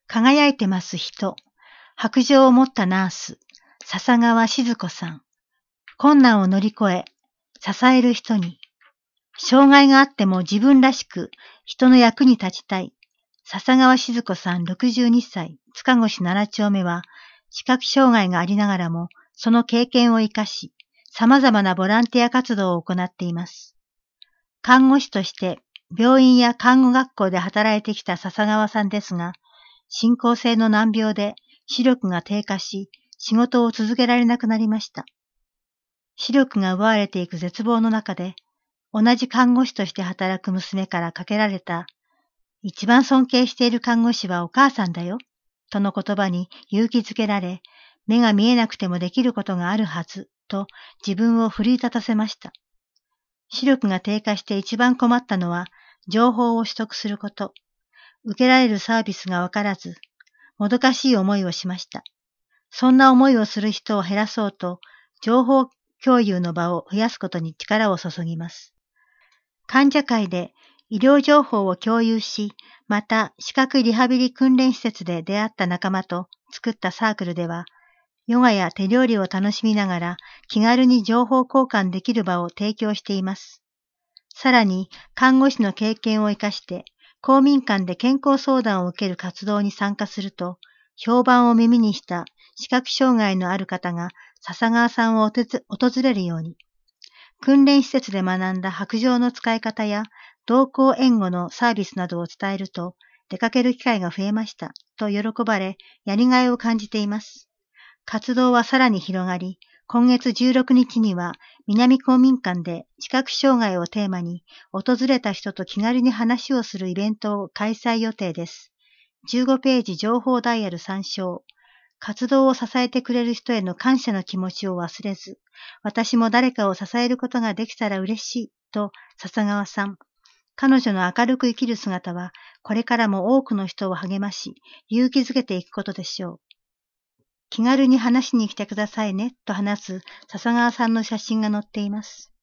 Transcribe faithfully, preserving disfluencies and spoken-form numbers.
輝いてます人、白杖を持ったナース、笹川静子さん。困難を乗り越え、支える人に。障害があっても自分らしく人の役に立ちたい。笹川静子さんろくじゅうにさい、塚越なな丁目は、視覚障害がありながらも、その経験を生かし、様々なボランティア活動を行っています。看護師として病院や看護学校で働いてきた笹川さんですが、進行性の難病で視力が低下し、仕事を続けられなくなりました。視力が奪われていく絶望の中で、同じ看護師として働く娘からかけられた、一番尊敬している看護師はお母さんだよ、との言葉に勇気づけられ、目が見えなくてもできることがあるはず、と自分を奮い立たせました。視力が低下して一番困ったのは、情報を取得すること。受けられるサービスがわからず、もどかしい思いをしました。そんな思いをする人を減らそうと、情報共有の場を増やすことに力を注ぎます。患者会で医療情報を共有し、また視覚リハビリ訓練施設で出会った仲間と作ったサークルでは、ヨガや手料理を楽しみながら気軽に情報交換できる場を提供しています。さらに、看護師の経験を生かして、公民館で健康相談を受ける活動に参加すると、評判を耳にした視覚障害のある方が笹川さんを訪れるように、訓練施設で学んだ白杖の使い方や同行援護のサービスなどを伝えると、出かける機会が増えましたと喜ばれ、やりがいを感じています。活動はさらに広がり、今月じゅうろくにちには南公民館で視覚障害をテーマに訪れた人と気軽に話をするイベントを開催予定です。じゅうごページ情報ダイヤル参照。活動を支えてくれる人への感謝の気持ちを忘れず、私も誰かを支えることができたら嬉しいと笹川さん。彼女の明るく生きる姿はこれからも多くの人を励まし、勇気づけていくことでしょう。気軽に話しに来てくださいねと話す笹川さんの写真が載っています。